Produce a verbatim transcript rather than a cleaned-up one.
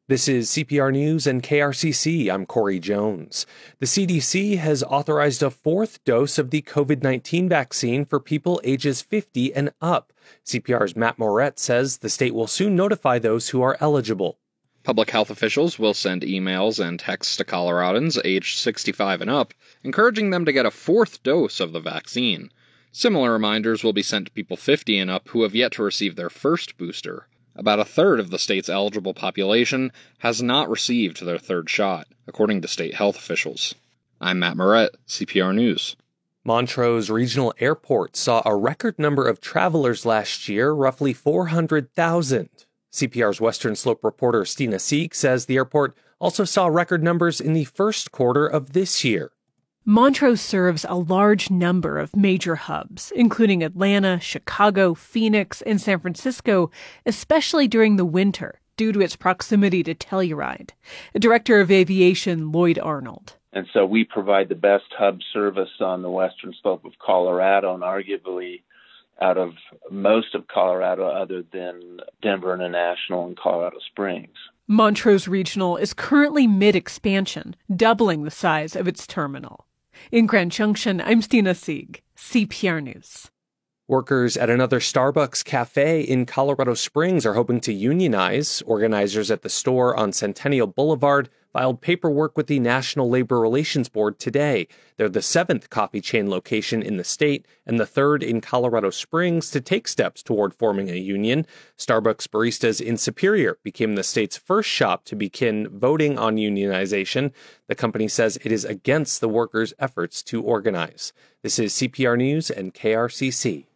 This is C P R News and K R C C. I'm Corey Jones. The C D C has authorized a fourth dose of the covid nineteen vaccine for people ages fifty and up. C P R's Matt Moret says the state will soon notify those who are eligible. Public health officials will send emails and texts to Coloradans aged sixty-five and up, encouraging them to get a fourth dose of the vaccine. Similar reminders will be sent to people fifty and up who have yet to receive their first booster. About a third of the state's eligible population has not received their third shot, according to state health officials. I'm Matt Moret, C P R News. Montrose Regional Airport saw a record number of travelers last year, roughly four hundred thousand. C P R's Western Slope reporter Stina Sieg says the airport also saw record numbers in the first quarter of this year. Montrose serves a large number of major hubs, including Atlanta, Chicago, Phoenix, and San Francisco, especially during the winter, due to its proximity to Telluride. Director of Aviation Lloyd Arnold. And so we provide the best hub service on the western slope of Colorado, and arguably out of most of Colorado other than Denver International and Colorado Springs. Montrose Regional is currently mid-expansion, doubling the size of its terminal. In Grand Junction, I'm Stina Sieg, C P R News. Workers at another Starbucks cafe in Colorado Springs are hoping to unionize. Organizers at the store on Centennial Boulevard filed paperwork with the National Labor Relations Board today. They're the seventh coffee chain location in the state and the third in Colorado Springs to take steps toward forming a union. Starbucks baristas in Superior became the state's first shop to begin voting on unionization. The company says it is against the workers' efforts to organize. This is C P R News and K R C C.